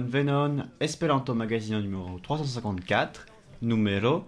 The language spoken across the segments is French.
bonvenon Esperanto Magazino numéro 354, numéro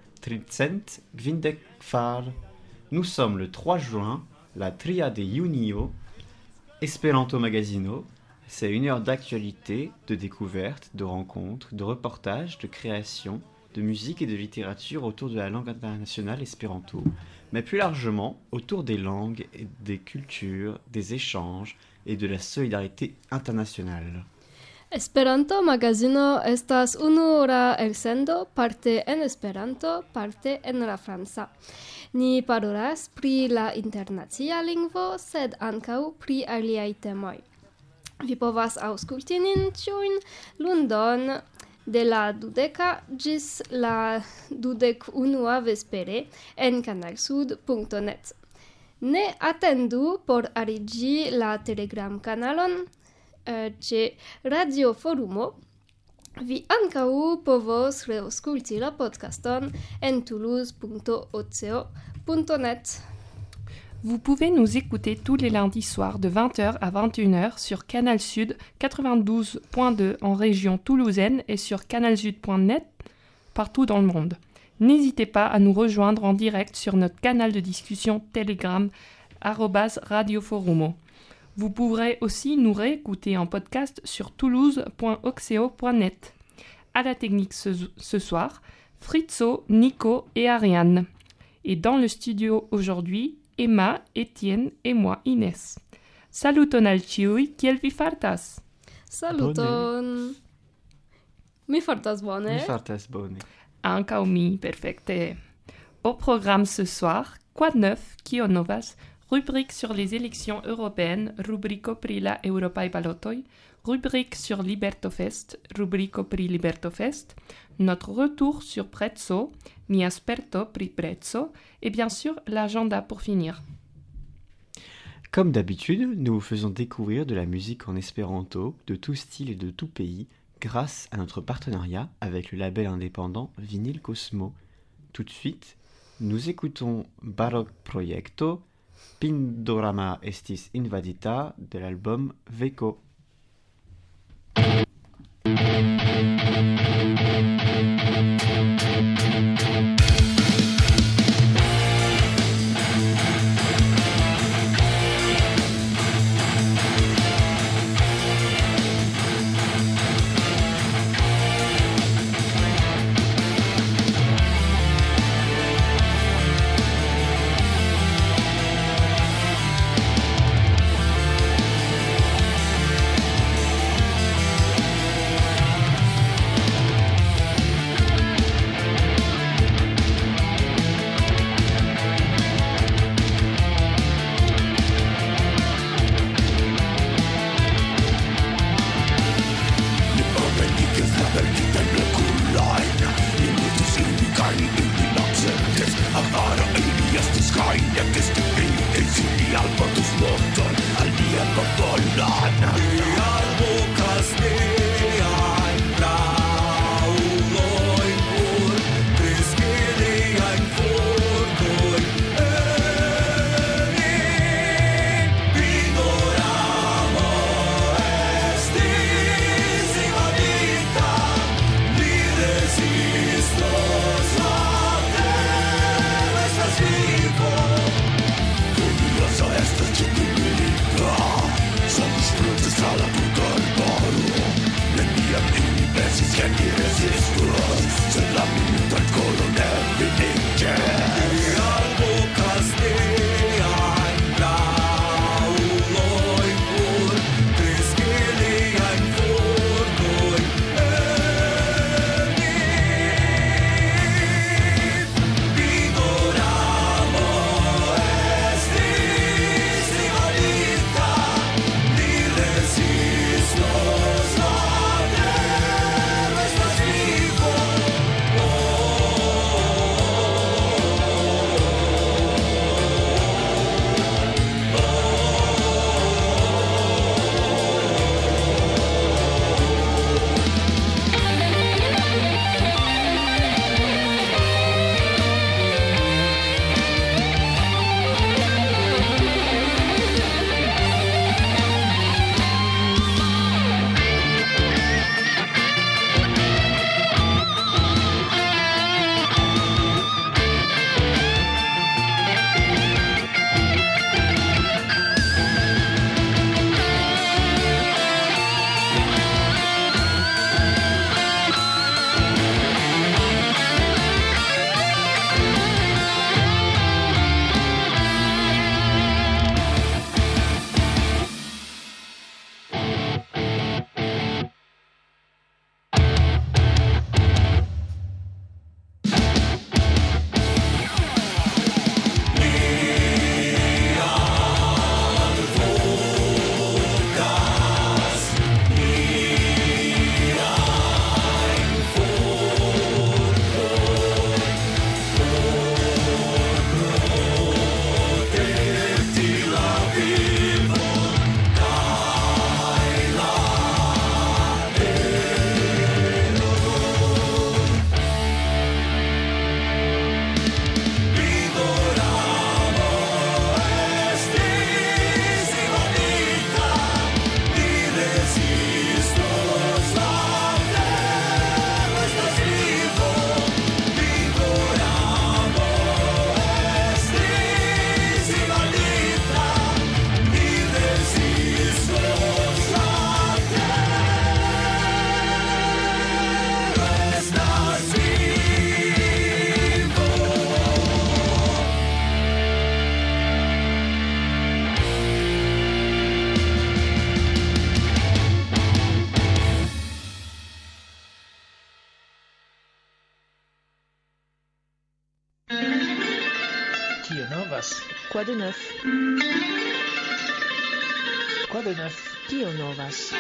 354. Nous sommes le 3 juin, la tria de Junio, Esperanto Magazino. C'est une heure d'actualité, de découverte, de rencontres, de reportages, de création, de musique et de littérature autour de la langue internationale espéranto, mais plus largement autour des langues, et des cultures, des échanges et de la solidarité internationale. Esperanto Magazino estas unura elsendo, parte en Esperanto, parte en la franca. Ni parolas pri la internacia lingvo, sed ankaŭ pri aliaj temoj. Vi povas aŭskulti nin ĉiujn lundon de la 20 ĝis la 21 vespere en kanalsud.net. Ne atendu por ariĝi la Telegram-kanalon ĉe Radio Forumo. Vi ankaŭ povos reaŭskulti la podcaston en toulouse.oco.net. Vous pouvez nous écouter tous les lundis soirs de 20h à 21h sur Canal Sud 92.2 en région toulousaine et sur canalsud.net partout dans le monde. N'hésitez pas à nous rejoindre en direct sur notre canal de discussion Telegram @radioforumo. Vous pourrez aussi nous réécouter en podcast sur toulouse.oxeo.net. À la technique ce soir, Fritzo, Nico et Ariane. Et dans le studio aujourd'hui, Emma, Étienne et moi, Inès. Saluton al ĉiuj, kiel vi fartas? Saluton! Mi fartas bone. Mi fartas bone. Ankaŭ mi, perfekte. Au programme ce soir, quoi de neuf, kio novas, rubrique sur les élections européennes, rubrico pri la eŭropaj balotoj, rubrique sur Libertofest, rubrico pri Libertofest, notre retour sur Prezzo, mi asperto pri prezzo, et bien sûr l'agenda pour finir. Comme d'habitude, nous vous faisons découvrir de la musique en espéranto, de tout style et de tout pays, grâce à notre partenariat avec le label indépendant Vinyl Cosmo. Tout de suite, nous écoutons Baroque Proyecto, Pindorama estis invadita de l'album Veko. Kio novas? Quoi de neuf? Quoi de neuf? Kio novas?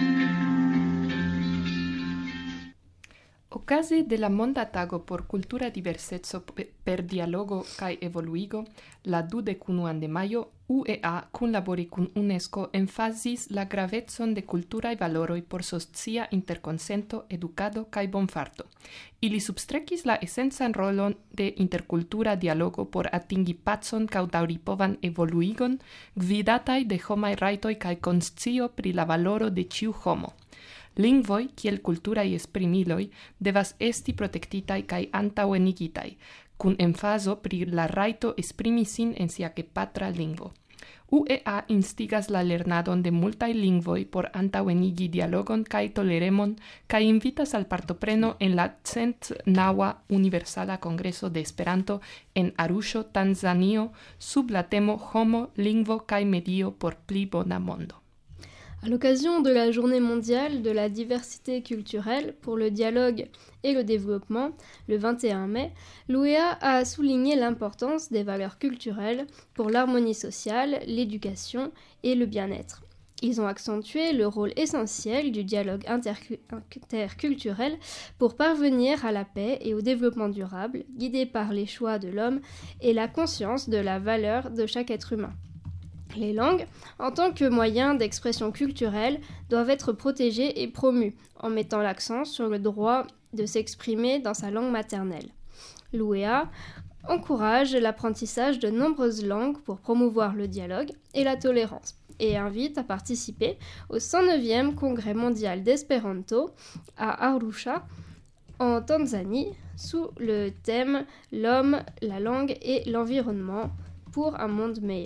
Okaze de la Monda Tago por Kultura Diverseco per Dialogo kaj Evoluigo, la 21 de majo, UEA kunlabori kun UNESCO emfazis la gravecon de kulturaj valoroj por socia interkonsento, edukado kaj bonfarto. Ili substrekis la esencan rolon de interkultura dialogo por atingi pacon kaj daŭripovan evoluigon, gvidataj de homaj rajtoj kaj konscio pri la valoro de ĉiu homo. Lingvoj, kiel kulturaj esprimiloj, devas esti protektitaj kaj antaŭenigitaj, kun emfazo pri la rajto esprimi sin en sia gepatra lingvo. UEA instigas la lernadon de multaj lingvoj por antaŭenigi dialogon kaj toleremon kaj invitas al partopreno en la 109. Universala Kongreso de Esperanto en Arusho, Tanzanio, sub la temo Homo, lingvo kaj medio por pli bona mondo. À l'occasion de la Journée mondiale de la diversité culturelle pour le dialogue et le développement, le 21 mai, l'UEA a souligné l'importance des valeurs culturelles pour l'harmonie sociale, l'éducation et le bien-être. Ils ont accentué le rôle essentiel du dialogue interculturel pour parvenir à la paix et au développement durable, guidé par les choix de l'homme et la conscience de la valeur de chaque être humain. Les langues, en tant que moyen d'expression culturelle, doivent être protégées et promues, en mettant l'accent sur le droit de s'exprimer dans sa langue maternelle. L'UEA encourage l'apprentissage de nombreuses langues pour promouvoir le dialogue et la tolérance, et invite à participer au 109e Congrès mondial d'Espéranto à Arusha, en Tanzanie, sous le thème « L'homme, la langue et l'environnement pour un monde meilleur ».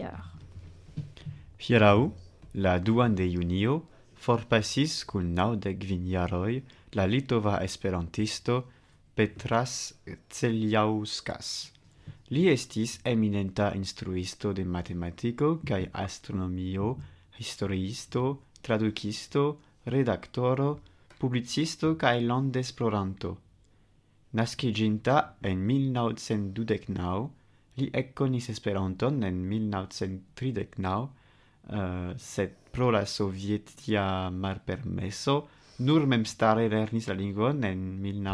Hieraŭ, la 2 de junio, forpasis kun 95 jaroj la litova esperantisto Petras Celiauskas. Li estis eminenta instruisto de matematiko kaj astronomio, historiisto, tradukisto, redaktoro, publicisto kaj landesploranto. Naskiĝinta en 1929, li ekkonis Esperanton en 1939, sed pro la sovietia malpermeso nur memstare lernis la lingvon en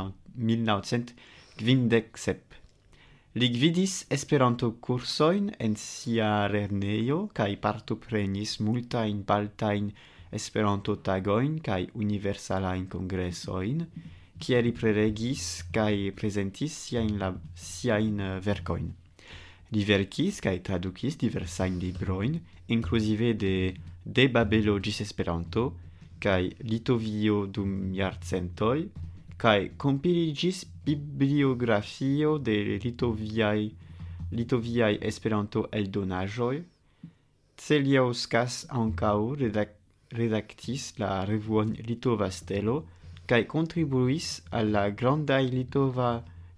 1957. Li gvidis Esperanto-kursojn en sia lernejo kaj partoprenis multajn baltajn Esperanto-tagojn kaj universalajn kongresojn, kie li prelegis kaj prezentis siajn verkojn. Li verkis kaj tradukis diversajn librojn, inkluzive de Babelo ĝis Esperanto kaj Litovio dum jarcentoj, kaj kompiligis bibliografio de litoviaj Esperanto-eldonaĵoj. Celiauskas ankaŭ redaktis la revuon Litova Stelo kaj kontribuis al la grandaj litova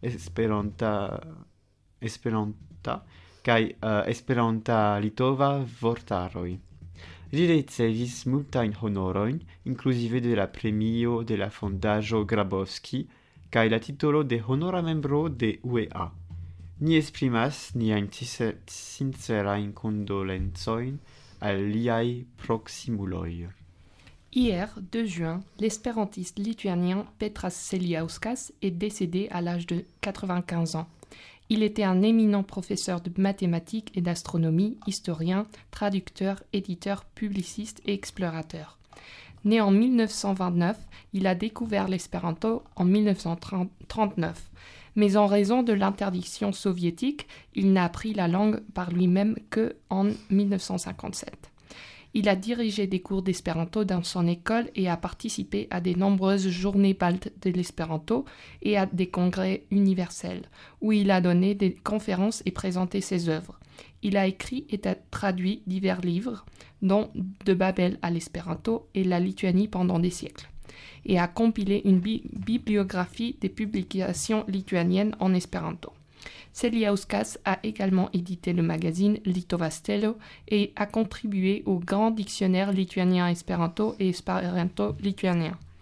Esperanta kaj Esperanta litova vortaroj. Li ricevis multajn honorojn, inkluzive de la premio de la fondaĵo Grabowski kaj la titolo de honora membro de UEA. Ni esprimas niajn sincerajn kondolencojn al liaj proksimuloj. Hier, 2 juin, l'espérantiste lituanien Petras Celiauskas est décédé à l'âge de 95 ans. Il était un éminent professeur de mathématiques et d'astronomie, historien, traducteur, éditeur, publiciste et explorateur. Né en 1929, il a découvert l'espéranto en 1939. Mais en raison de l'interdiction soviétique, il n'a appris la langue par lui-même qu'en 1957. Il a dirigé des cours d'espéranto dans son école et a participé à de nombreuses journées baltes de l'espéranto et à des congrès universels, où il a donné des conférences et présenté ses œuvres. Il a écrit et a traduit divers livres, dont De Babel à l'espéranto et la Lituanie pendant des siècles, et a compilé une bibliographie des publications lituaniennes en espéranto. Celiauskas a également édité le magazine Litova Stelo et a contribué au grand dictionnaire lituanien espéranto et espéranto lituanien.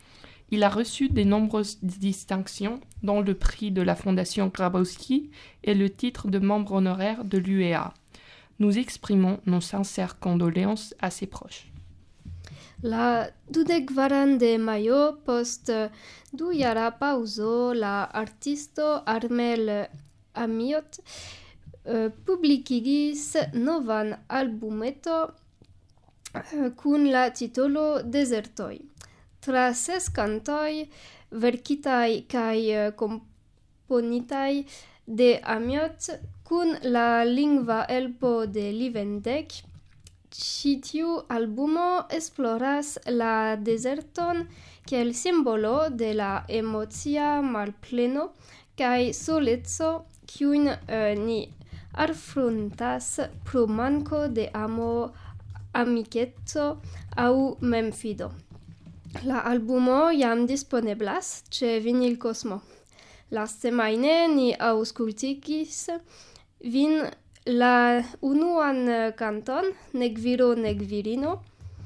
Il a reçu de nombreuses distinctions, dont le prix de la Fondation Grabowski et le titre de membre honoraire de l'UEA. Nous exprimons nos sincères condoléances à ses proches. La 22 de majo post 2-jara paŭzo la artisto Armel Amiot publikigis novan albumeto kun la titolo Dezertoj. Tra 6 kantoj verkitaj kaj komponitaj de Amiot kun la lingva helpo de Livendek, ĉi tiu albumo esploras la dezerton kiel simbolo de la emocia malpleno kaj soleco, kiujn ni afrontas pro manko de amo, amikeco aŭ memfido. La albumo jam disponeblas ĉe Vinyl Cosmo. Lastsemajne ni aŭskultigis vin la unuan kanton, Nek viro, nek virino,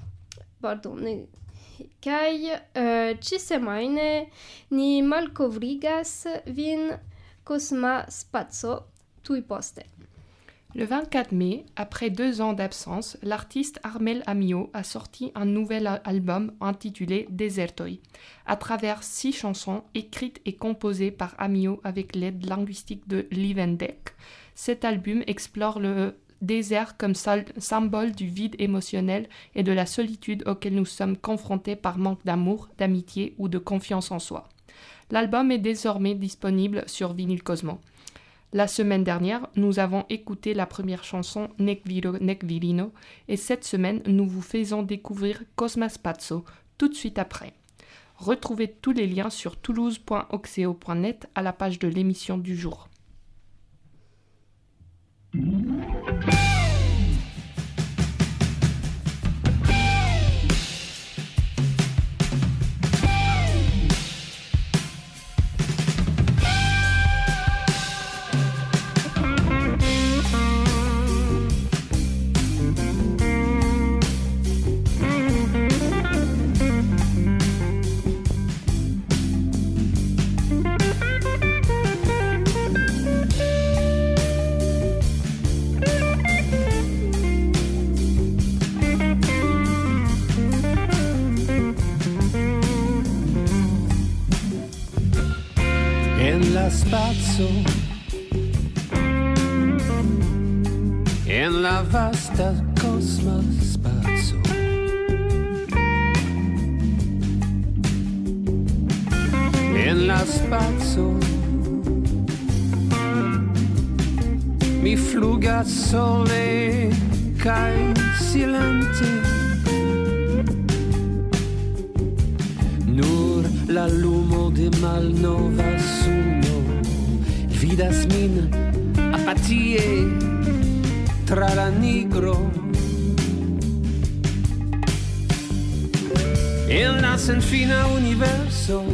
kaj ĉisemajne ni malkovrigas vin Cosma Spaco tuj poste. Le 24 mai, après 2 ans d'absence, l'artiste Armel Amiot a sorti un nouvel album intitulé Dezertoj, à travers 6 chansons écrites et composées par Amiot avec l'aide linguistique de Livendek. Cet album explore le désert comme symbole du vide émotionnel et de la solitude auquel nous sommes confrontés par manque d'amour, d'amitié ou de confiance en soi. L'album est désormais disponible sur Vinyl Cosmo. La semaine dernière, nous avons écouté la première chanson Nek viro, nek virino et cette semaine, nous vous faisons découvrir Cosma Spaco tout de suite après. Retrouvez tous les liens sur toulouse.oxeo.net à la page de l'émission du jour. Spazio en la vasta Cosma Spaco en la spazio mi flugas sole kaj silente nur la lumo de malnova suno vidas min apatie tra la nigro en la senfina universo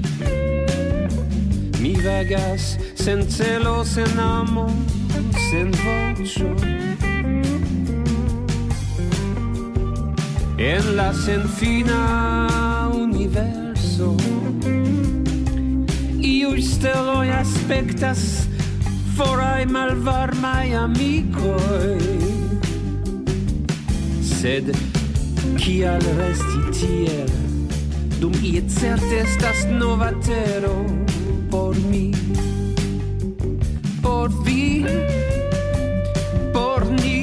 mi vagas sen celo, sen amo, sen voĉo en la senfina universo iuj steloj aspektas foraj malvarmaj amikoj, sed kial resti tiel, dum ie certe estas nova tero por mi, por vi, por ni.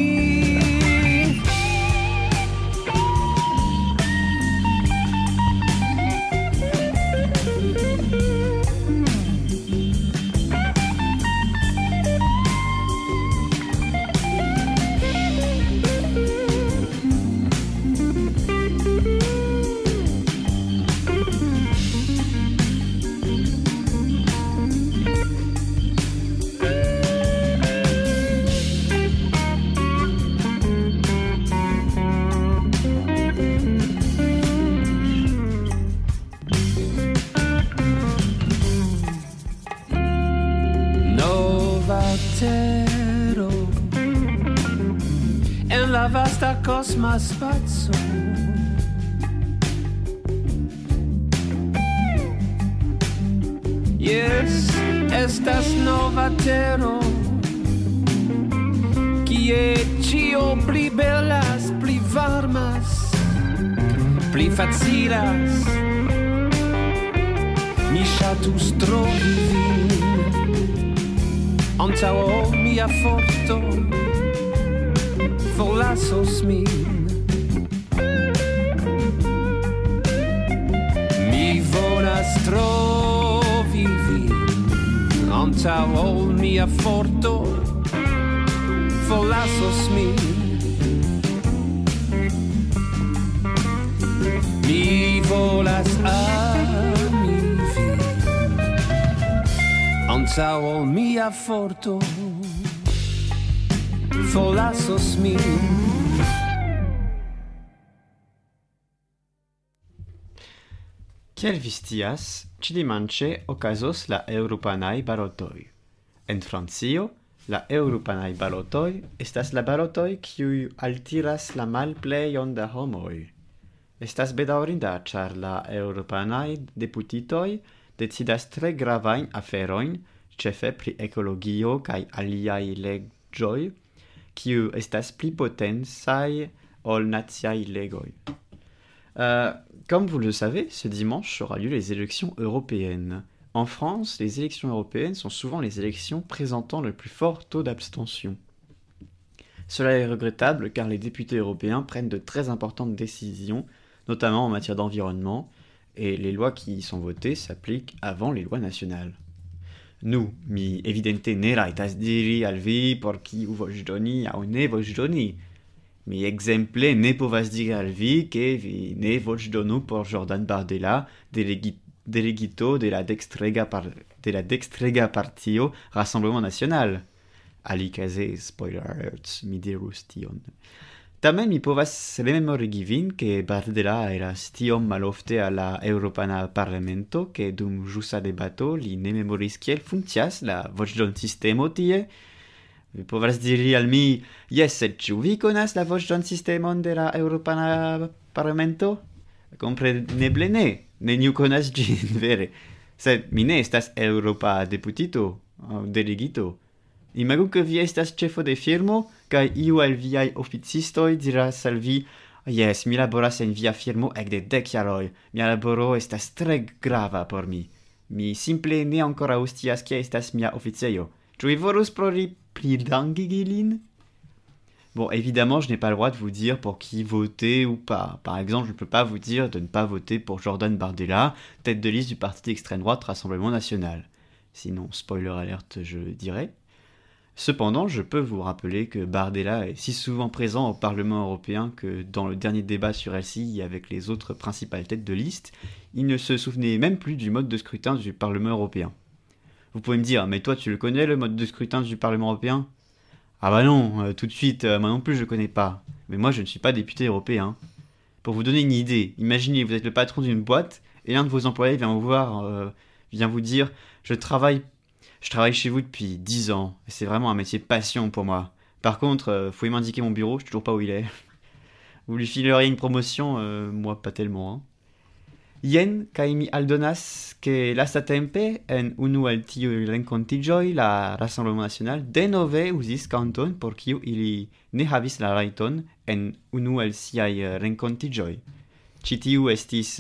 En la vasta Cosma Spaco Yes, estas nova tero, kie ĉio pli belas, pli varmas, pli facilas. Mi ŝatus trovi vin antaŭ ol mia forto forlasos min. Mi volas trovi vin antaŭ ol mia forto forlasos min. Mi volas ami vin antaŭ ol mia forto forlasos min. Kiel vi scias, ĉi-dimanĉe okazos la eŭropanaj balotoj. En Francio, la eŭropanaj balotoj estas la balotoj kiuj altiras la malplejon da homoj. Estas bedaŭrinda, ĉar la eŭropanaj deputitoj decidas tre gravajn aferojn, ĉefe pri ekologio kaj aliaj leĝoj, kiuj estas pli potencaj ol naciaj legoj. Comme vous le savez, ce dimanche aura lieu les élections européennes. En France, les élections européennes sont souvent les élections présentant le plus fort taux d'abstention. Cela est regrettable car les députés européens prennent de très importantes décisions, notamment en matière d'environnement, et les lois qui y sont votées s'appliquent avant les lois nationales. Nu, mi evidente ne rajtas diri al vi por kiu voĉdoni aŭ ne voĉdoni. Mi exemple ne povas diri al vi ke vi ne voĉdonu por Jordan Bardella, delegito de la dextrega partio Rassemblement National. Alikaze, spoiler alert, mi dirus tion. Tamen mi povas rememorigi vin ke Bardella eras tiom malofte al la Eŭropana Parlamento ke dum ĵusa debato li ne memoris kiel funkcias la voĉdon-sistemo tie. Vi povas diri al mi, jes, sed ĉu vi konas la voĉdon-sistemon de la Eŭropana Parlamento? Kompreneble ne, neniu konas ĝin, vere. Sed mi ne estas eŭropa deputito aŭ delegito. Imagu ke vi estas ĉefo de firmo, kaj iu el viaj oficistoj diras al vi, jes, mi laboras en via firmo ekde 10 jaroj. Mia laboro estas tre grava por mi. Mi simple ne ankoraŭ scias kie estas mia oficejo. Ĉu vi volus plidangigi lin? Bon, évidemment, je n'ai pas le droit de vous dire pour qui voter ou pas. Par exemple, je ne peux pas vous dire de ne pas voter pour Jordan Bardella, tête de liste du parti d'extrême droite Rassemblement National. Sinon, spoiler alerte, je dirais. Cependant, je peux vous rappeler que Bardella est si souvent présent au Parlement européen que dans le dernier débat sur LCI avec les autres principales têtes de liste, il ne se souvenait même plus du mode de scrutin du Parlement européen. Vous pouvez me dire, mais toi tu le connais le mode de scrutin du Parlement européen? Ah bah non, tout de suite, moi non plus je connais pas. Mais moi je ne suis pas député européen. Pour vous donner une idée, imaginez, vous êtes le patron d'une boîte et l'un de vos employés vient vous voir, vient vous dire, je travaille chez vous depuis 10 ans, et c'est vraiment un métier passion pour moi. Par contre, faut m'indiquer mon bureau, je sais toujours pas où il est. Vous lui fileriez une promotion, moi pas tellement, hein. Jen kaj mi aldonas ke lastatempe en unu el tiuj renkontiĝoj la Rassemblement National denove uzis kanton por kiu ili ne havis la rajton en unu el siaj renkontiĝoj. Ĉi tiu estis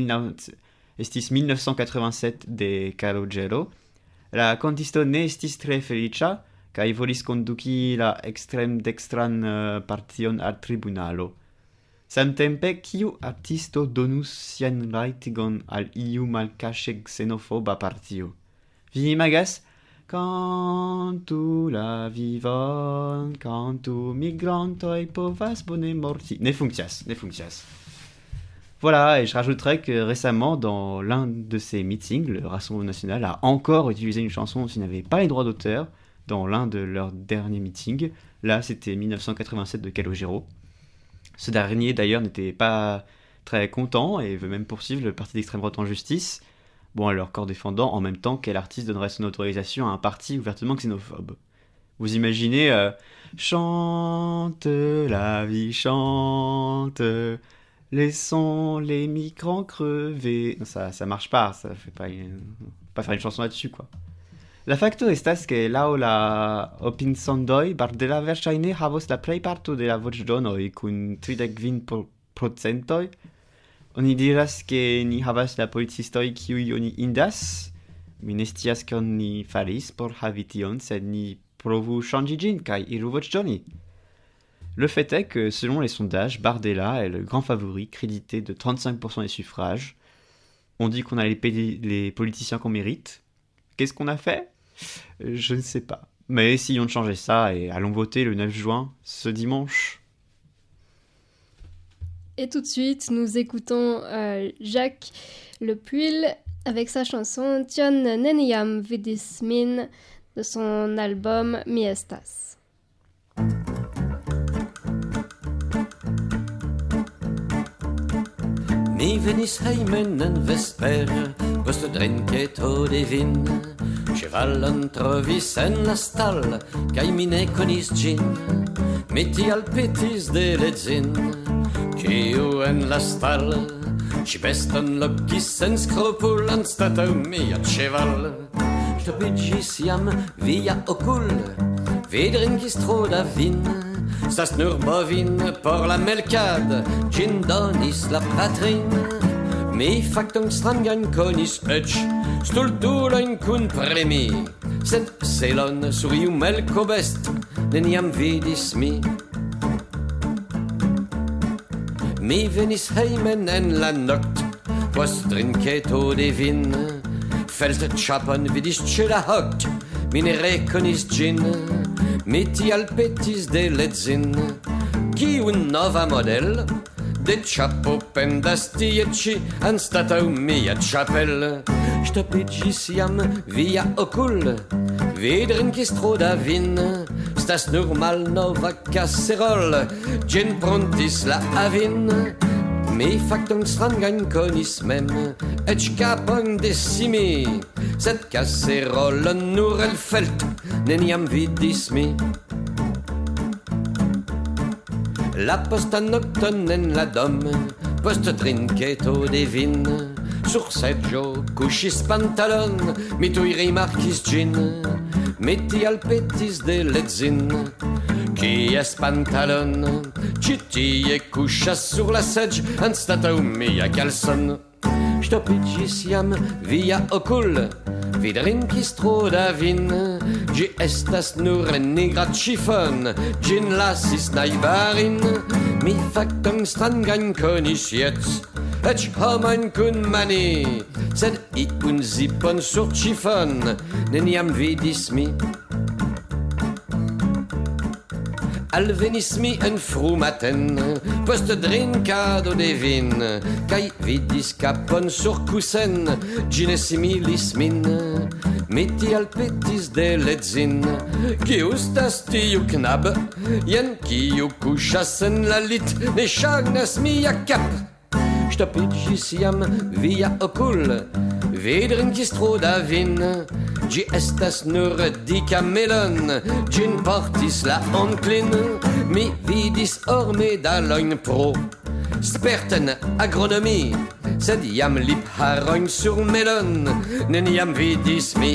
1987 de Calogero. La kantisto ne estis tre feliĉa kaj volis konduki la ekstrem-dekstran partion al tribunalo. Samtempe, kiu artisto donus sian rajtigon al iu malkaŝe xenofoba partio? Vi imagas? Kantu la vivon, kantu migrantoj povas bone morti. Ne funkcias. Voilà, et je rajouterais que récemment, dans l'un de ces meetings, le Rassemblement National a encore utilisé une chanson dont il n'avait pas les droits d'auteur dans l'un de leurs derniers meetings. Là, c'était 1987 de Calogero. Ce dernier, d'ailleurs, n'était pas très content et veut même poursuivre le parti d'extrême droite en justice. Bon, alors, corps défendant, en même temps, quel artiste donnerait son autorisation à un parti ouvertement xénophobe? Vous imaginez chante la vie, chante, laissons les migrants crever. Ça marche pas, ça fait pas pas faire une chanson là-dessus, quoi. La facto estas que laŭ la opinsondoj Bardella verŝajne havos la plejparto de la voĉdonoj kun 35%. Oni diras ke ni havas la policistoj kiuj oni indas. Mi ne scias kion ni faris por havi tion, sed ni provu ŝanĝi ĝin kaj iru voĉdoni. Le fait est que, selon les sondages, Bardella est le grand favori, crédité de 35% des suffrages. On dit qu'on a les politiciens qu'on mérite. Qu'est-ce qu'on a fait ? Je ne sais pas. Mais essayons de changer ça et allons voter le 9 juin, ce dimanche. Et tout de suite, nous écoutons Jacques Le Puil avec sa chanson Tion neniam vidis min de son album Mi estas. Mi venis hejmen en vespere, post drinketo de vin. Ĉevalon trovis en la stall, kaj mi ne konis ĝin. Mi tial petis de l'edzin, kiu en la stall ĉi beston lokis sen skrupul anstataŭ mia ĉeval. Ŝtopiĝis jam via okul, vi drinkis tro da vin. Stas nur bovin por la melkad, ĝin donis la patrin. Mi fakton strangan konis eĉ stultulojn kun premi, sed celon sur iu melko best neniam vidis mi. Mi venis hejmen en la nokt, post drinketo de vin. Feldĉapon vidis ĉe la hokt, mi ne rekonis ĝin. Mi tial petis de l'edzin, kiu nova model de ĉapo pendas tie ĉi anstataŭ mia ĉapel. Ŝtopiĝis jam via okul, vi drinkis tro da vin. Stas nur malnova kaserol, ĝin pruntis la avin. Mi fakton strangan konis mem, eĉ kapon de simi, sed kaserolon nur elfelt neniam vidis mi. La postan nokton en la dom, post drinketo de vin. Sur seĝo kuŝis pantalon, mi tuj rimarkis ĝin. Mi tial petis de l'edzin, kies pantalon ĉi tie kuŝas sur la seĝ anstataŭ mia kalson. Ŝtopiĝis jam via okul, vi drinkis tro da vin. Ĝi estas nur nigra ĉifon, ĝin lasis najbarin. Mi fakton strangan konis jec, eĉ homojn kun mani, sed iun zipon sur ĉifon neniam vidis mi. Alvenis mi en frumaten, post drinkado de vin, kaj vidis kapon sur kusen, ĝi ne similis min. Mi tial petis de l'edzin, kiu estas tiu knab, jen kiu kuŝas en la lit, ne ŝajnas mia kap. Ŝtopiĝis jam via okul, vi drinkis tro da vin. Ĝi estas nur dika melon, ĝin portis la onklin. Mi vidis ormedalojn pro sperten agronomi, sed jam lipharojn sur melon neniam vidis mi.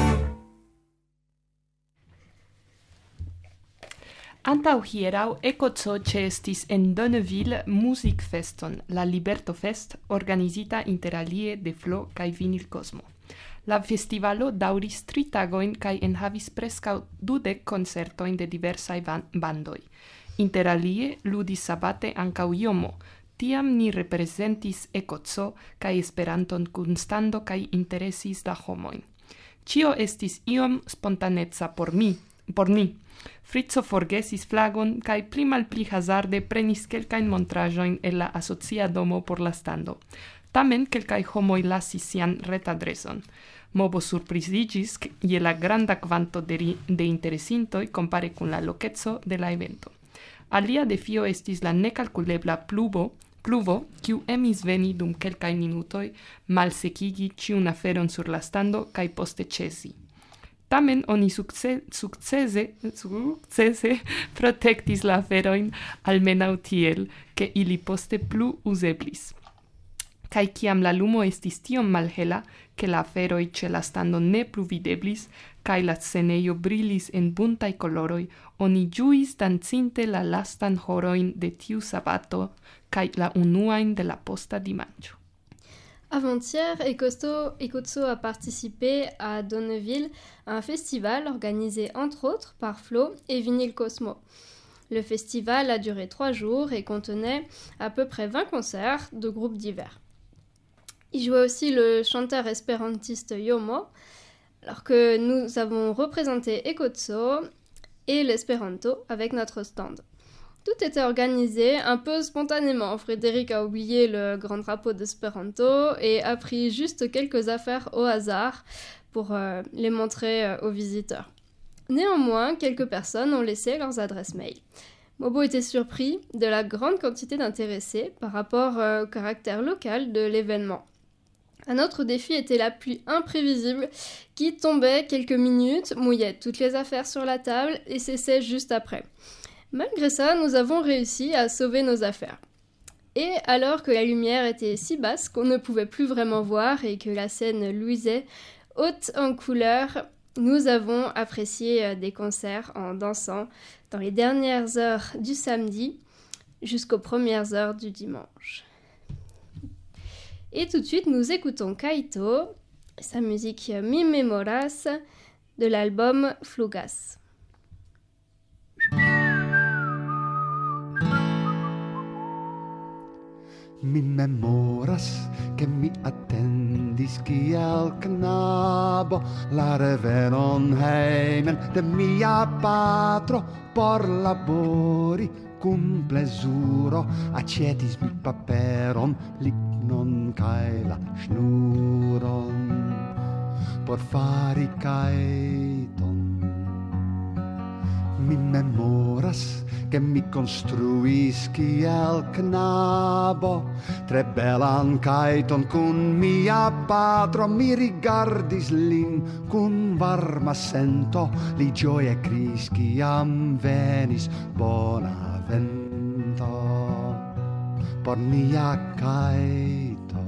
Antaŭ hieraŭ Ekoco ĉeestis en Donneville muzikfeston, la Libertofest, organizita interalie de Flo kaj Vinil Cosmo. La festivalo daŭris 3 tagojn kaj enhavis preskaŭ 20 koncertojn de diversaj bandoj. Interalie ludis sabate ankaŭ Jomo. Tiam ni reprezentis Ekoco kaj Esperanton kun stando kaj interesis la homojn. Ĉio estis iom spontaneca por ni. Fritzo forgesis flagon kaj pli malpli hazarde prenis kelkajn montraĵojn el la asocia domo por la stando. Tamen kelkaj homoj lasis sian retadreson. Mobo surpriziĝis je la granda kvanto de interesintoj kompare kun la lokeco de la evento. Alia defio estis la nekalkulebla pluvo, kiu emis veni dum kelkaj minutoj, malsekigi ĉiun aferon sur la stando kaj poste ĉesi. Tamen oni sukcese protektis la aferojn almenaŭ tiel, ke ili poste plu uzeblis. Kai kiam la lumo estis tiom malhela, che la aferoj ĉe la stando ne plu videblis, kai la scenejo brilis en buntaj koloroj, oni ĝuis dancinte la lastan horojn de tiu sabato kai la unuajn de la posta dimanĉo. Avant-hier, Ekotso a participé à Donneville à un festival organisé entre autres par Flo et Vinyl Cosmo. Le festival a duré 3 jours et contenait à peu près 20 concerts de groupes divers. Il jouait aussi le chanteur espérantiste Yomo, alors que nous avons représenté Ekotso et l'espéranto avec notre stand. Tout était organisé un peu spontanément. Frédéric a oublié le grand drapeau d'espéranto et a pris juste quelques affaires au hasard pour les montrer aux visiteurs. Néanmoins, quelques personnes ont laissé leurs adresses mail. Mobo était surpris de la grande quantité d'intéressés par rapport au caractère local de l'événement. Un autre défi était la pluie imprévisible qui tombait quelques minutes, mouillait toutes les affaires sur la table et cessait juste après. Malgré ça, nous avons réussi à sauver nos affaires. Et alors que la lumière était si basse qu'on ne pouvait plus vraiment voir et que la scène luisait haute en couleurs, nous avons apprécié des concerts en dansant dans les dernières heures du samedi jusqu'aux premières heures du dimanche. Et tout de suite, nous écoutons Kaito, sa musique Mi Memoras de l'album Flugas. Mi memoras che mi attendis kiel knabo la revenon heimen de mia patro por labori cum plezuro accetis mi paperon lignon kai la schnuron por fari kaiton. Mi memoras che mi construis kiel knabo tre belan kaiton kun mia patro mi rigardis lin kun varma sento li gioie cris kiam venis bona vento por nia kaito.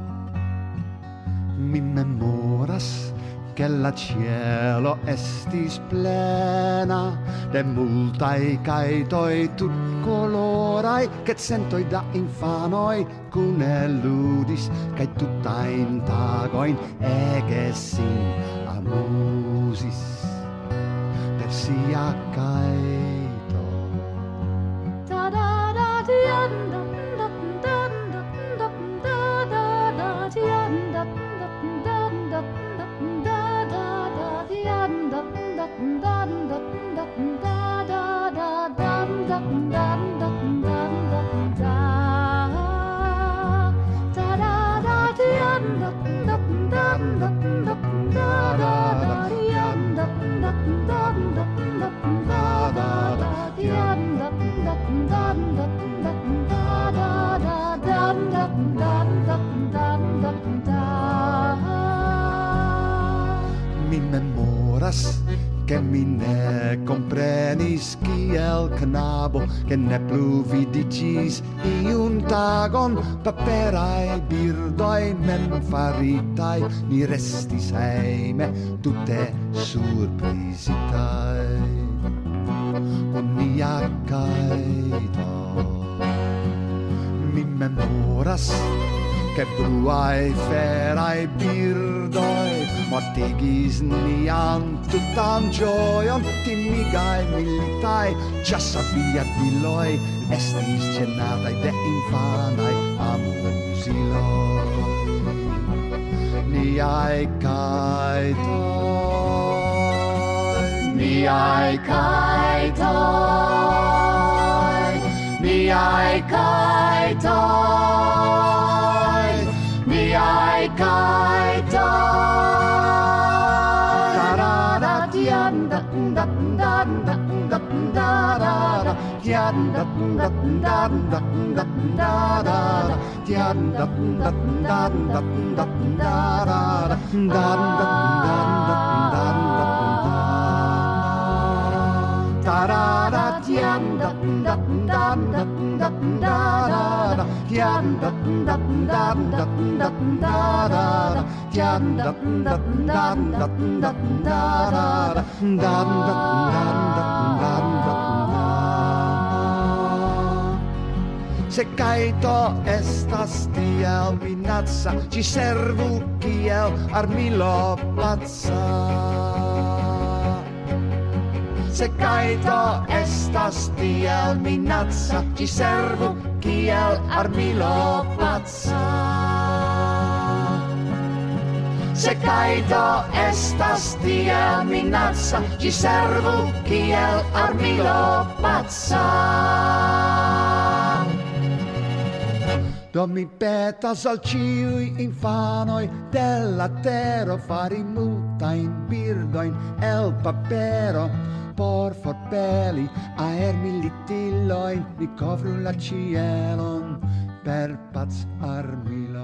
Mi memoras che la cielo estis plena de multai kaitoi tut colorai che sentoi da infanoi cune ludis kai tutain tagoin ege sin amusis per sia kaito. Da da da da Mi memoras che mi ne comprenis kiel knabo che ne plu vidicis iun tagon paperai birdoi mem faritai ni restis heime tutte surprisitai con mia kaito. Mi memoras che bruai ferai birdoi mortigis nian tutam gioion timigai militai chassa via di loi estis cenatai de infanai amusiloi niai kaitoi niai kaitoi niai kaitoi niai kaitoi da Se caito estas tiel minaca, ci servu kiel armilo placa. Se caito estas tiel minaca, ci servu kiel armilo placa. Se caito estas tiel minaca, ci servu kiel armilo placa. Do mi petas al ciui infanoi della terra fari multain birdoin el papero por forpeli aer militiloin mi covru la cielon per paz armiloi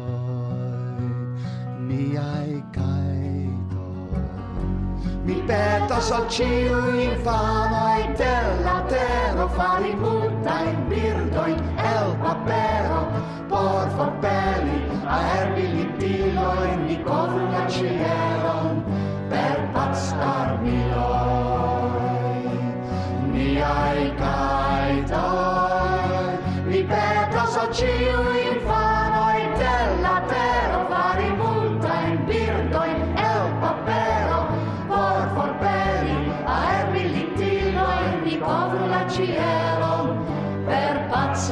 miai caito. Mi petas al ciui infanoi della terra fari multain birdoin el papero por forpeli aer militiloin mi covru la cielon per paz armiloi miai caitoi. Mi petas al ciui infanoi della terra fari multain birdoin el papero por forpeli aer militiloin mi covru la cielon per paz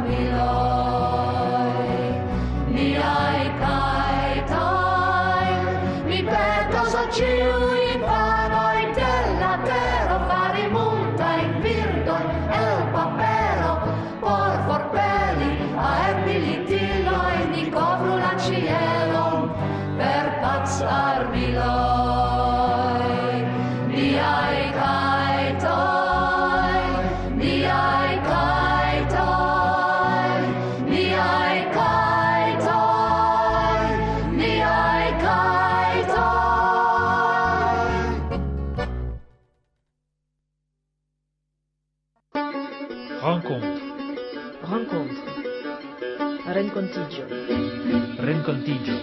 armiloi miai caitoi. Mi petas al ciui infanoi della terra fari multain birdoin el papero por forpeli aer militiloin mi covru la cielon per paz armiloi miai caitoi miai caitoi miai caitoi miai caitoi. Rencontre. Rencontre. Rencontigio. Rencontigio.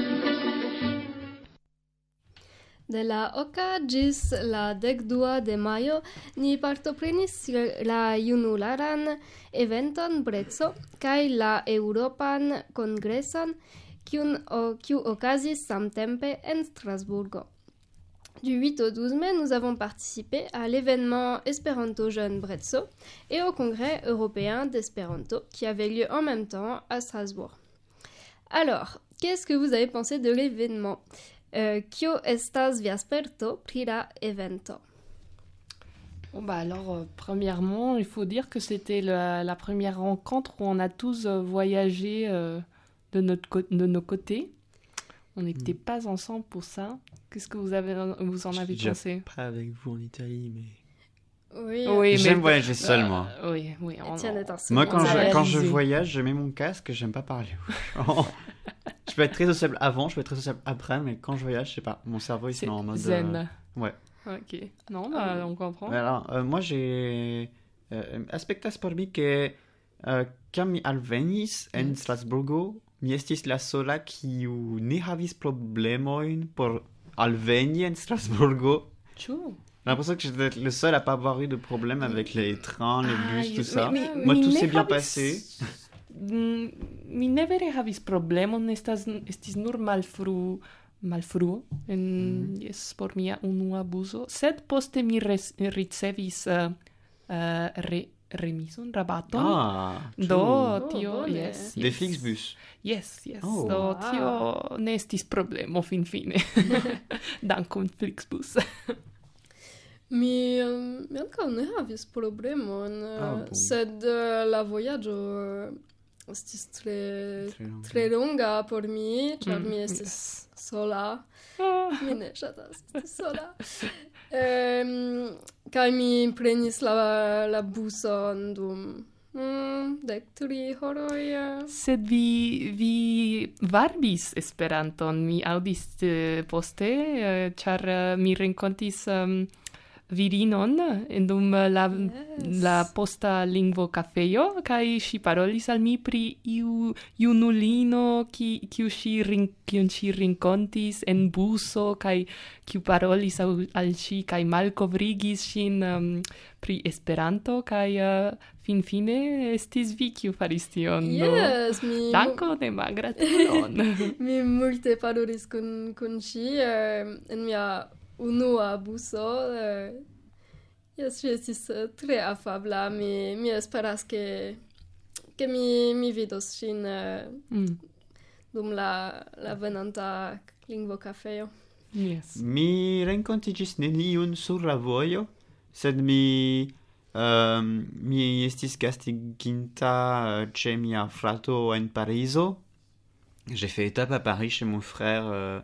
De la oka ĝis la 12 de majo ni partoprenis la junularan eventon Breco kaj la Eŭropan kongreson, kiu okazis samtempe en Strasburgo. Du 8 au 12 mai, nous avons participé à l'événement Espéranto Jeune Breco et au congrès européen d'Espéranto qui avait lieu en même temps à Strasbourg. Alors, qu'est-ce que vous avez pensé de l'événement? Kio estas via sperto pri la evento? Bon, alors, premièrement, il faut dire que c'était la première rencontre où on a tous voyagé de nos côtés. On n'était pas ensemble pour ça. Qu'est-ce que vous en avez pensé? Pas avec vous en Italie, mais... Oui, j'aime voyager seul, moi. Oui. Moi, quand je voyage, je mets mon casque, j'aime pas parler aux gens. Je peux être très sociable avant, je peux être très sociable après, mais quand je voyage, je sais pas, mon cerveau il se met en mode... zen. Ouais. Ok. Non, on comprend. Alors, moi, j'ai... aspektas por mi ke kiam mi alvenis en Strasburgo, mi estis la sola kiu ne havis problemojn por alveni en Strasburgo. Ĉu? J'ai l'impression que j'étais le seul à pas avoir eu de problème avec les trains, les bus, tout ça. Moi, tout s'est bien passé. Mi ne vere havis problemon, estis nur malfruo jes, por mia unua buso, sed poste mi ricevis remison, rabaton. Do tio, yes. Des Flixbus. Yes. Do tio ne estis problemo finfine. Dankon Flixbus. Mi ankaŭ ne havis problemon, sed la vojaĝo estis tre longa por mi, ĉar mi estis sola. Mi ne ŝatas esti sola. Kaj mi prenis la buson dum 13 horoj. Sed vi varbis Esperanton, mi aŭdis poste, ĉar mi renkontis virinon dum la posta lingvo cafejo kaj ŝi parolis al mi pri junulino kiun ŝi renkontis en buso kaj kiu parolis al ŝi kaj malkovrigis ŝin pri Esperanto kaj finfine estis vi kiu faris tion. Yes, Danko de gratulon. Mi multe parolis kun ŝi en mia unua buso. Jes, ŝi estis tre afabla. Mi esperas ke mi vidos ŝin dum la venanta lingvokafejo. Yes. Mi renkontiĝis neniun sur la vojo, sed mi estis gastiginta chez mia frato en Parizo. J'ai fait étape à Paris chez mon frère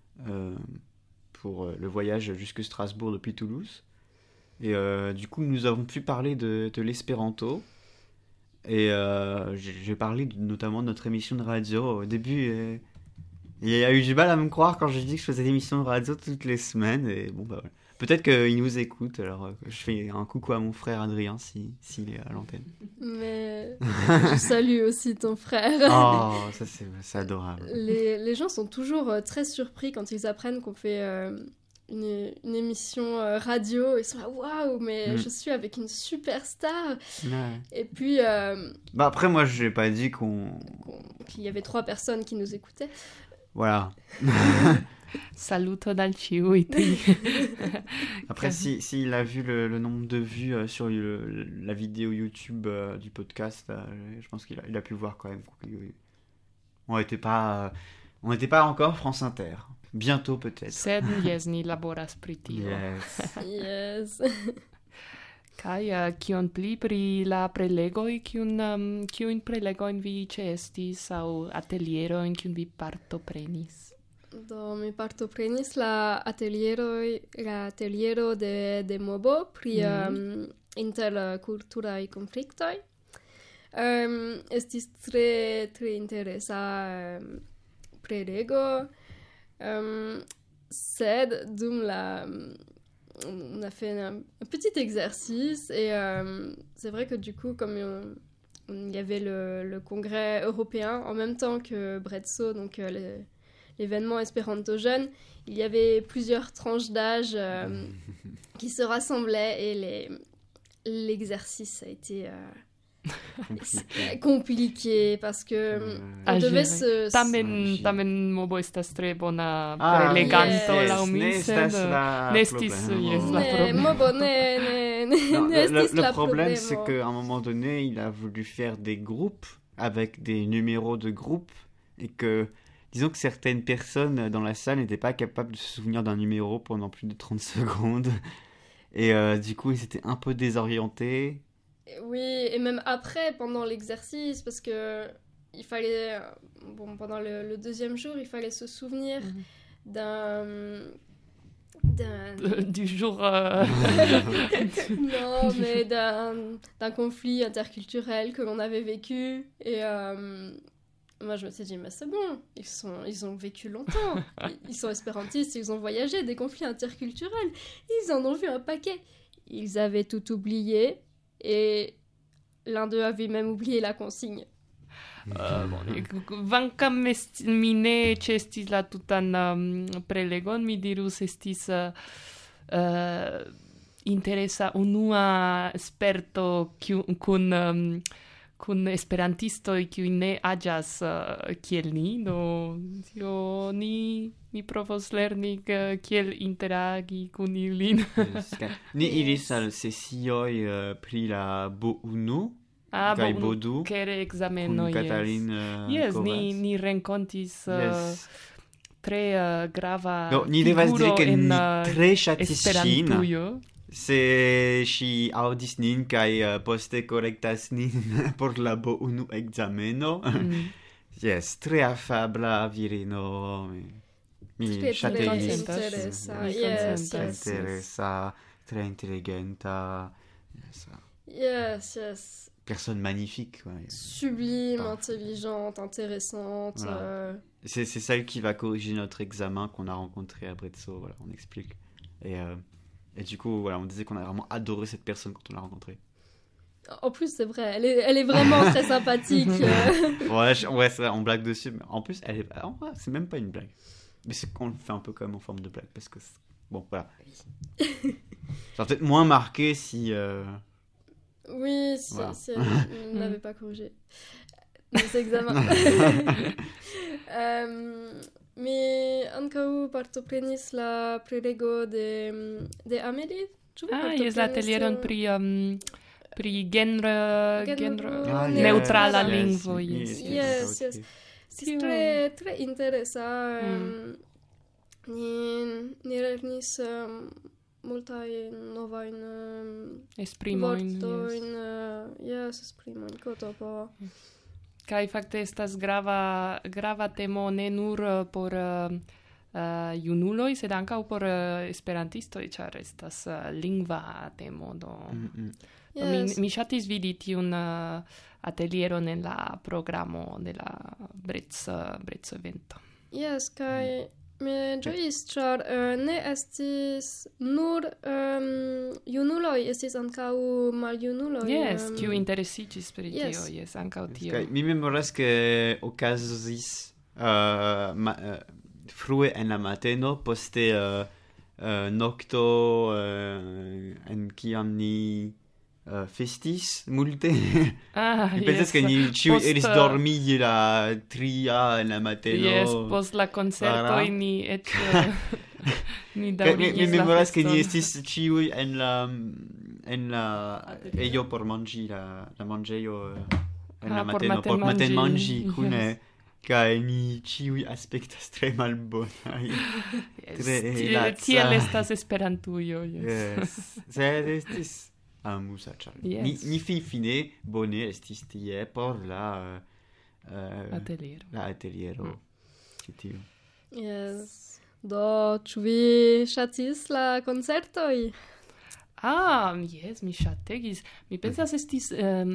pour le voyage jusque Strasbourg depuis Toulouse. Et du coup, nous avons pu parler de l'espéranto. Et j'ai parlé notamment de notre émission de radio. Au début, il y a eu du mal à me croire quand j'ai dit que je faisais l'émission de radio toutes les semaines. Et bon, bah voilà. Peut-être qu'il nous écoute, alors je fais un coucou à mon frère Adrien s'il est à l'antenne. Mais je salue aussi ton frère. Oh, ça c'est adorable. Les gens sont toujours très surpris quand ils apprennent qu'on fait une émission radio. Ils sont là, waouh, mais je suis avec une superstar. Ouais. Et puis... Bah après, moi, je n'ai pas dit qu'il y avait 3 personnes qui nous écoutaient. Voilà. Saluto dal ciui. Après, s'il a vu le nombre de vues sur la vidéo YouTube du podcast, je pense qu'il a pu voir quand même. On n'était pas encore France Inter. Bientôt peut-être. Sed jes ni laboras pri tio. Yes. Kaj kion pli pri la prelegoj, kiujn prelegojn vi ĉeestis aŭ atelierojn kiujn vi partoprenis? Do mi partoprenis la ateliero de Mobo pri interkulturaj konfliktoj. Estis tre interesa prelego. Sed dum on a fait un petit exercice et c'est vrai que du coup, comme il y avait le congrès européen en même temps que Bretso, donc l'événement Espéranto Jeune, il y avait plusieurs tranches d'âge qui se rassemblaient et l'exercice a été compliqué parce que on devait se... Tamen Mobo estas tre bona preleganto laŭ mi, sed nestis la problemo. Mobo le problème, c'est qu'à un moment donné, il a voulu faire des groupes avec des numéros de groupe et que disons que certaines personnes dans la salle n'étaient pas capables de se souvenir d'un numéro pendant plus de 30 secondes. Et du coup, ils étaient un peu désorientés. Oui, et même après, pendant l'exercice, parce que il fallait... Bon, pendant le deuxième jour, il fallait se souvenir du jour... Non, mais d'un conflit interculturel que l'on avait vécu. Et... moi, je me suis dit, mais c'est bon, ils ont vécu longtemps. Ils sont espérantistes, ils ont voyagé, des conflits interculturels. Ils en ont vu un paquet. Ils avaient tout oublié et l'un d'eux avait même oublié la consigne. Kvankam mi ne ĉeestis la tutan prelegon, mi dirus estis interesa unua sperto kun esperantistoj kiuj ne aĝas kiel ni, do tio ni provos lerni kiel interagi kun ilin. Ni iris al sesioj pri la Bo-Unu kaj Bodu kere ekzameno, kun Katalin Kovacs. Ni renkontis tre grava ni devas diri ke ni tre ŝatis ŝin. Esperantujo. Se ŝi aŭdis nin kaj poste korektas nin por la Bo-Unu ekzameno. Yes, tre afabla virino. Mi ŝatis. Interesa, tre inteligenta. Yes. Personne magnifique. Ouais. Sublime, intelligente, intéressante. Voilà. C'est celle qui va corriger notre examen qu'on a rencontré à Bretso. Voilà, on explique. Et Et du coup, voilà, on disait qu'on a vraiment adoré cette personne quand on l'a rencontrée. En plus, c'est vrai, elle est vraiment très sympathique. Ouais, c'est vrai, on blague dessus. Mais en plus, en vrai, c'est même pas une blague. Mais c'est qu'on le fait un peu comme en forme de blague. Parce que, bon, voilà. Ça va peut-être moins marqué si... Oui, Voilà. si elle n'avait pas corrigé nos examens. Mi ankaŭ partoprenis la prelego de Amélie. Ĉu vi Jes, la partoprenis atelieron tion? pri genro Genro neutrala neutrala. lingvo. Yes. Estis tre interesa. Ni lernis multajn novajn Esprimojn. vortojn. Yes, esprimojn, kotopo. Kaj fakte estas grava temo ne nur por junuloj, sed ankaŭ por esperantistoj, ĉar estas lingva temo. Do Yes. mi ŝatis vidi tiun atelieron en la programo de la Brec-evento. Yes, kaj mi ĝojis, ĉar ne estis nur junuloj, estis ankaŭ maljunuloj. Yes, kiu interesiĝis pri yes. tio, yes, ankaŭ tio. Kaj mi memoras ke okazis frue en la mateno, poste nokto en kiam ni festis multe. Mi pensas ke ni ĉiuj iris dormi la 3 en la mateno. Yes, post la koncertoj ni eĉ ni Mi daŭrigis la memoras ke ni feston. estis ĉiuj en la ejo por manĝi la manĝejo en la por mateno por matenmanĝi matenmanĝi, kune. Kaj ni ĉiuj aspektas tre malbonaj. Tre Yes, tiel estas Esperantujo. Yes. Sed estis amuza, ĉar Yes. ni fine bone estis tie por la Ateliero. la ateliero. Ĉi tiu. Yes. Do, ĉu vi ŝatis la koncertoj? Yes, mi ŝategis. Mi pensas estis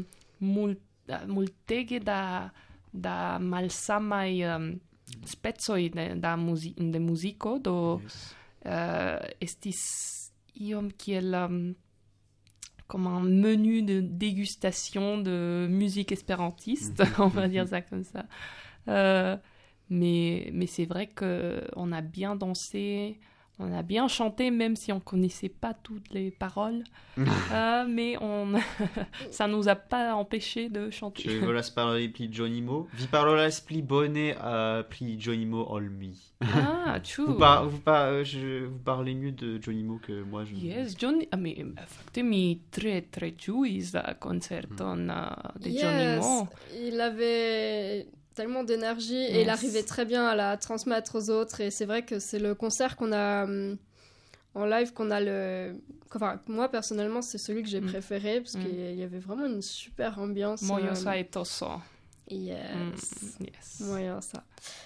multege da malsamaj specoj de muziko, do estis iom kiel comme un menu de dégustation de musique espérantiste, on va dire ça comme ça. Mais c'est vrai qu'on a bien dansé, on a bien chanté, même si on ne connaissait pas toutes les paroles. Mais ça ne nous a pas empêché de chanter. Ĉu vi volas paroli pri Jonimo? Vi parolas pli bone pri Jonimo ol mi. Ĉu? Vous parlez mieux de Jonimo que moi. Yes, Johnny, mais fakte mi tre ĝuis la koncerton de Jonimo. Il avait tellement d'énergie et il arrivait très bien à la transmettre aux autres, et c'est vrai que c'est le concert qu'on a en live qu'on a enfin moi personnellement c'est celui que j'ai préféré parce qu'il y avait vraiment une super ambiance. Moyo saetoso. Yes. Yes. Moyo sa.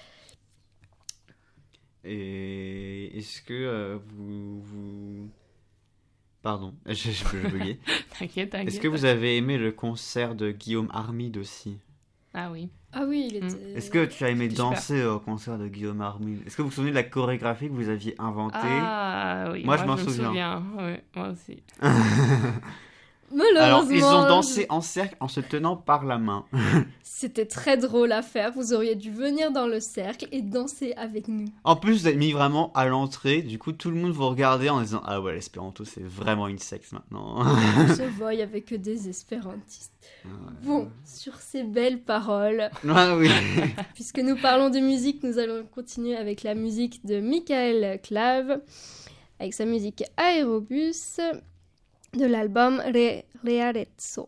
Et est-ce que vous... Pardon, je buguais. T'inquiète. Est-ce que vous avez aimé le concert de Guillaume Armide aussi? Ah oui. Ah oui, il était... Est-ce que tu as aimé C'était danser super. au concert de Guillaume Armide? Est-ce que vous vous souvenez de la chorégraphie que vous aviez inventée? Ah oui, Moi, je m'en me souviens. Oui, moi aussi. Malheureusement, Alors, ils ont dansé en cercle en se tenant par la main. c'était très drôle à faire. Vous auriez dû venir dans le cercle et danser avec nous. En plus, vous êtes mis vraiment à l'entrée. Du coup, tout le monde vous regardait en disant: ah ouais, l'espéranto, c'est vraiment une secte maintenant. Je vois, il n'y avait que des espérantistes. Bon, sur ces belles paroles, Ah oui. puisque nous parlons de musique, nous allons continuer avec la musique de Michael Clave, avec sa musique Aérobus de l'album Rearezzo.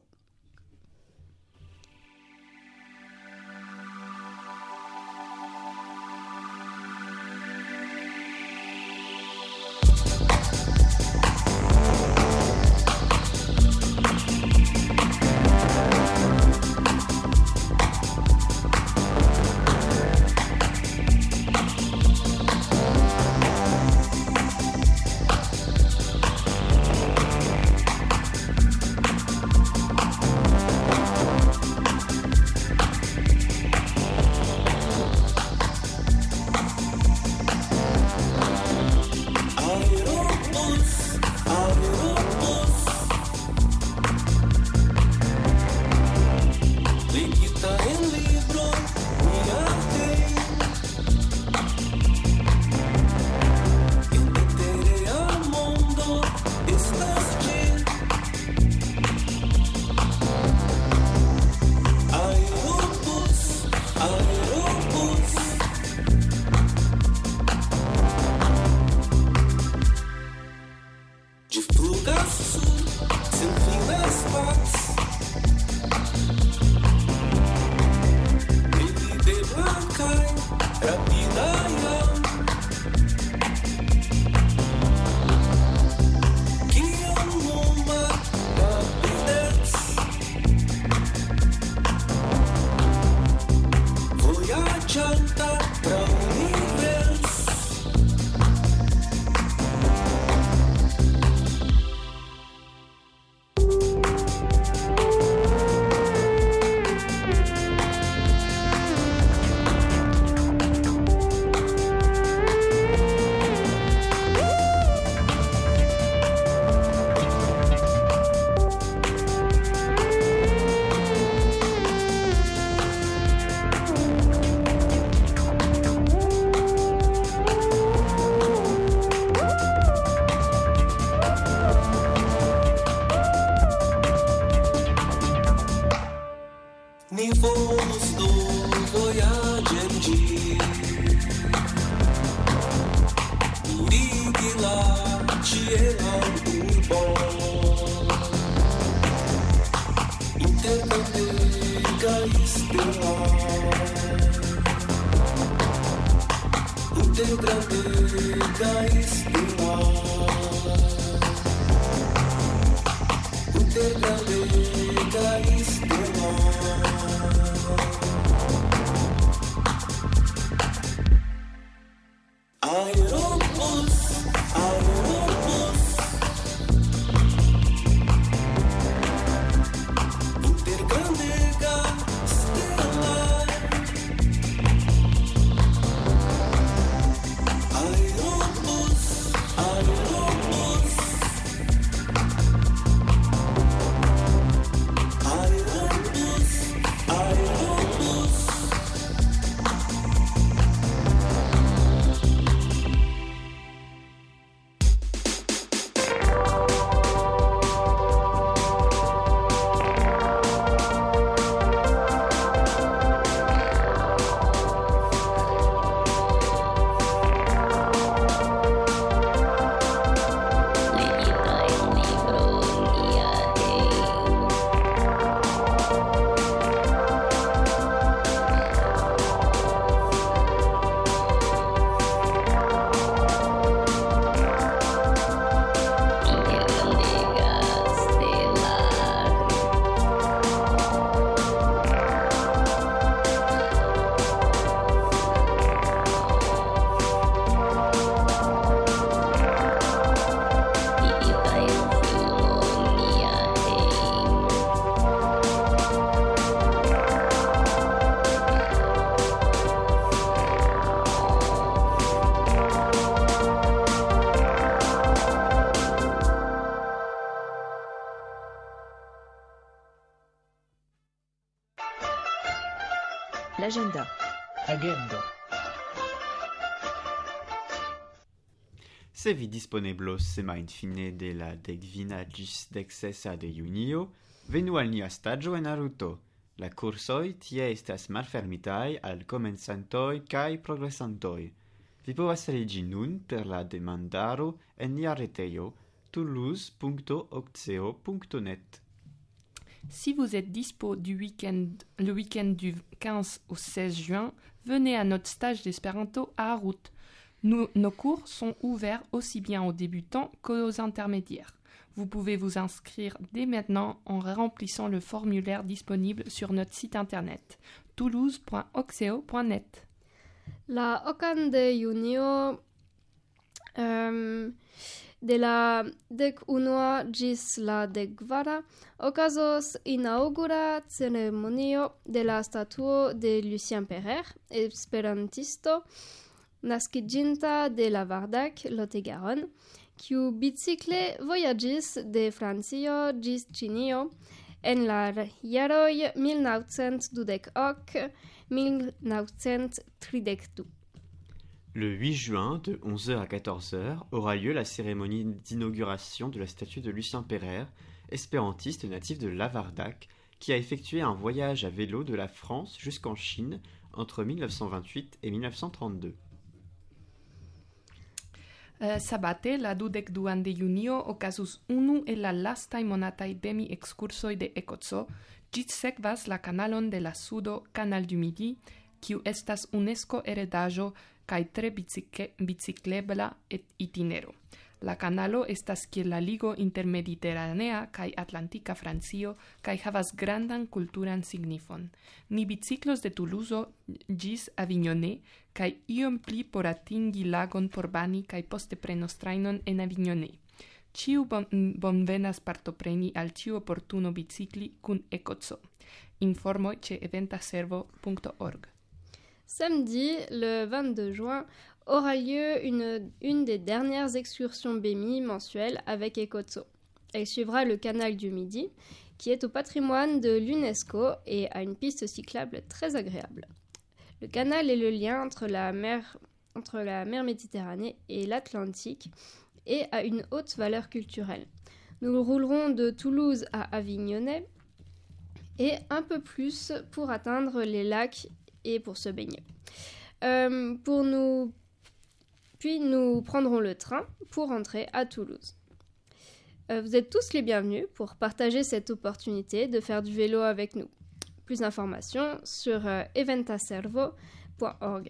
L'agenda. Agenda. Se vi disponeblos semajn fine de la dekvina ĝis deksesa de junio, venu al nia staĝo en Naruto. La kursoj tie estas malfermitaj al komencantoj kaj progresantoj. Vi povas aliĝi nun per la demandaro en nia retejo toulouse.oceo.net. Si vous êtes dispo le week-end du 15 au 16 juin, venez à notre stage d'espéranto à Harrout. Nos cours sont ouverts aussi bien aux débutants qu'aux intermédiaires. Vous pouvez vous inscrire dès maintenant en remplissant le formulaire disponible sur notre site internet toulouse.oxeo.net. La ocan de junio de la 11 ĝis la 10 okazos inaugura ceremonio de la statuo de Lucien Perrer, esperantisto, naskiĝinta de la Vardac, Lot-et-Garonne, kiu bicikle vojaĝis de Francio ĝis Ĉinio en la jaroj 1928-1932. Le 8 juin, de 11h à 14h, aura lieu la cérémonie d'inauguration de la statue de Lucien Perrer, espérantiste natif de Lavardac, qui a effectué un voyage à vélo de la France jusqu'en Chine entre 1928 et 1932. Sabate, la 22 de junio, okazos unu el la lastaj monataj demi-ekskursoj de Ekoco, ĝis sekvas la kanalon de la sudo Canal du Midi, kiu estas UNESCO heredaĵo kaj tre biciklebla itinero. La kanalo estas kiel la ligo inter Mediteranea kaj Atlantika Francio kaj havas grandan kulturan signifon. Ni biciklos de Toulouse ĝis Avignone kaj iom pli por atingi lagon por bani kaj poste prenos trajnon en Avignone. Ĉiu bonvenas partopreni al ĉiu oportuno bicikli kun Ekoco. Informoj ĉe eventaservo.org. Samedi, le 22 juin, aura lieu une des dernières excursions BEMI mensuelles avec Ekoco. Elle suivra le canal du Midi, qui est au patrimoine de l'UNESCO et a une piste cyclable très agréable. Le canal est le lien entre la mer Méditerranée et l'Atlantique et a une haute valeur culturelle. Nous roulerons de Toulouse à Avignone et un peu plus pour atteindre les lacs et pour se baigner. Puis nous prendrons le train pour rentrer à Toulouse. Vous êtes tous les bienvenus pour partager cette opportunité de faire du vélo avec nous. Plus d'informations sur eventaservo.org.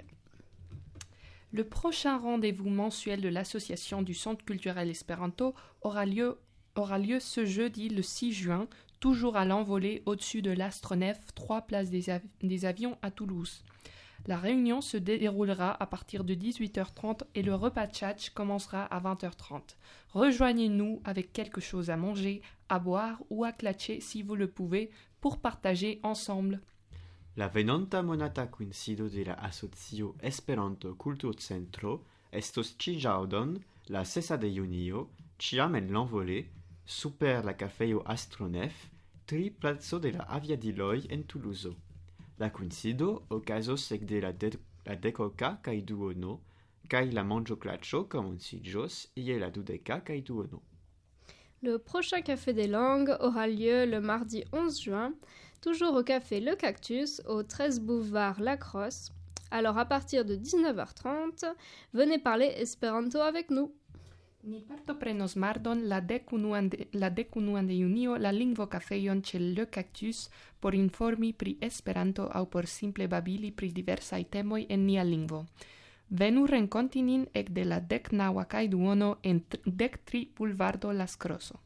Le prochain rendez-vous mensuel de l'association du Centre culturel Espéranto aura lieu ce jeudi le 6 juin, toujours à l'envolée au-dessus de l'Astronef, 3 places des avions à Toulouse. La réunion se déroulera à partir de 18h30 et le repas tchatch commencera à 20h30. Rejoignez-nous avec quelque chose à manger, à boire ou à clatcher si vous le pouvez pour partager ensemble. La venonta monata coincido de la asocio Esperanto Kulturcentro estos ĉi ĵaŭdon la 6 de junio, ĉiam en l'envolée, super la kafejo Astronef, tri placo de la aviadiloj en Toulouzo. La coincido okazos ekde la dekoka kaj duono, kaj la manĝoklaĉo komenciĝos je la dudeka kaj duono. Le prochain Café des Langues aura lieu le mardi 11 juin, toujours au café Le Cactus, au 13 boulevard Lacrosse. Alors à partir de 19h30, venez parler Esperanto avec nous. Ni partoprenos mardon la 11 de junio la lingvokafejon ĉe Le Cactus por informi pri Esperanto aŭ por simple babili pri diversaj temoj en nia lingvo. Venu renkonti nin ekde la 19 kaj duono en 13 Boulevardo Las Crosso.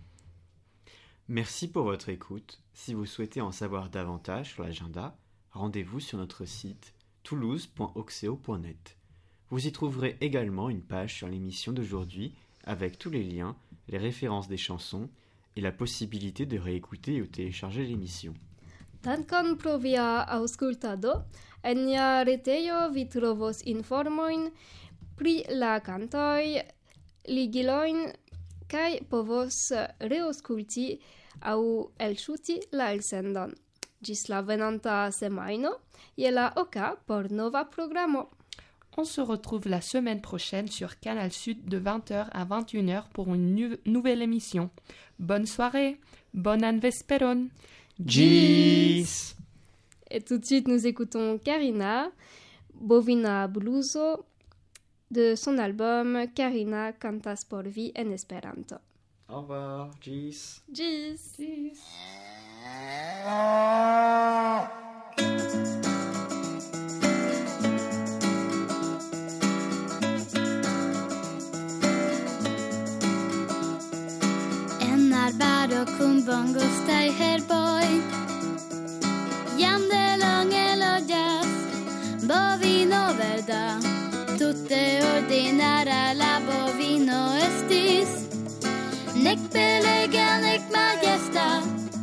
Merci pour votre écoute. Si vous souhaitez en savoir davantage sur l'agenda, rendez-vous sur notre site toulouse.oxeo.net. Vous y trouverez également une page sur l'émission d'aujourd'hui avec tous les liens, les références des chansons et la possibilité de réécouter ou télécharger l'émission. Dankon pro via aŭskultado. En nia retejo vi trovos informojn pri la kantoj, ligilojn kaj povos reaŭskulti aŭ elŝuti la elsendon. Ĝis la venonta semajno je la oka por nova programo. On se retrouve la semaine prochaine sur Canal Sud de 20h à 21h pour une nouvelle émission. Bonne soirée, bonan vesperon. Gis! Et tout de suite, nous écoutons Karina, Bovina Bluso, de son album Karina cantas por vi en Esperanto. Au revoir, gis! Gis! Gis. Arbaro kumbongos tai herboy Yamde langelo jazz Bovino verda Tutte ordinara la bovino estis Nek belega nek majesta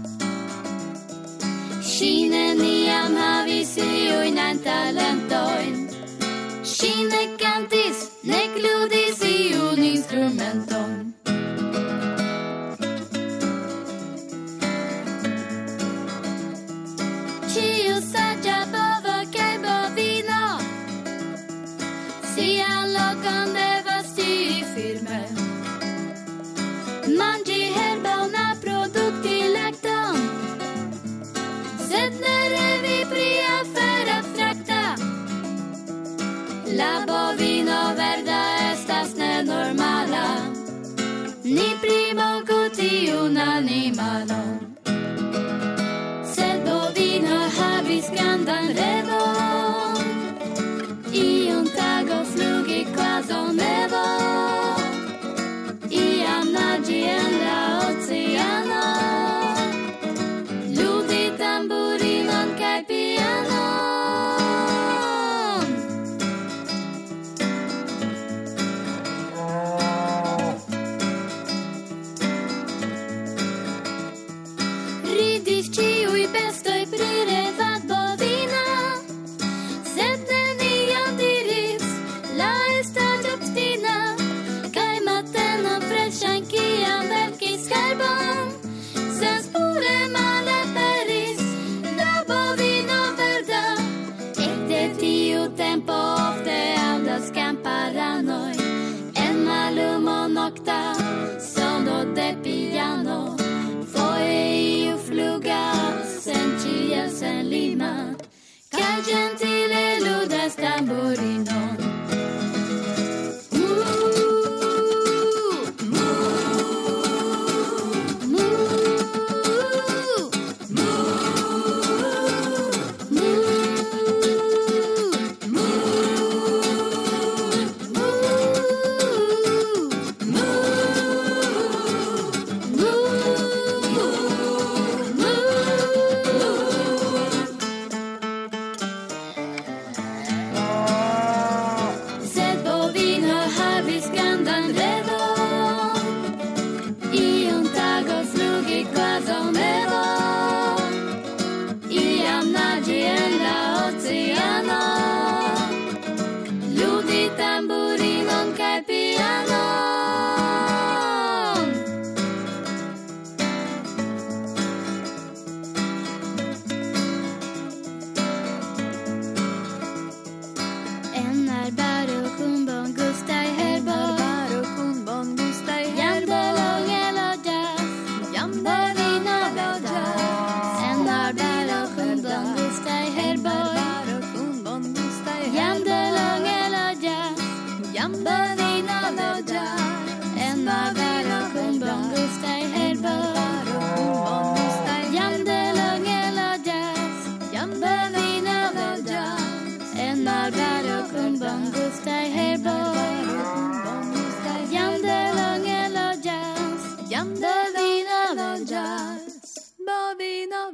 Shine niam havis iuinan talentoin Shine cantis nek ludis iun instrumenton Saĝa bovo kaj bovino sian lokon devas scii firme. Manĝi herbon produkti lakton, sed ne revi pri afero abstrakta. La bovino verda estas ne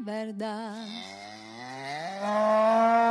verdad.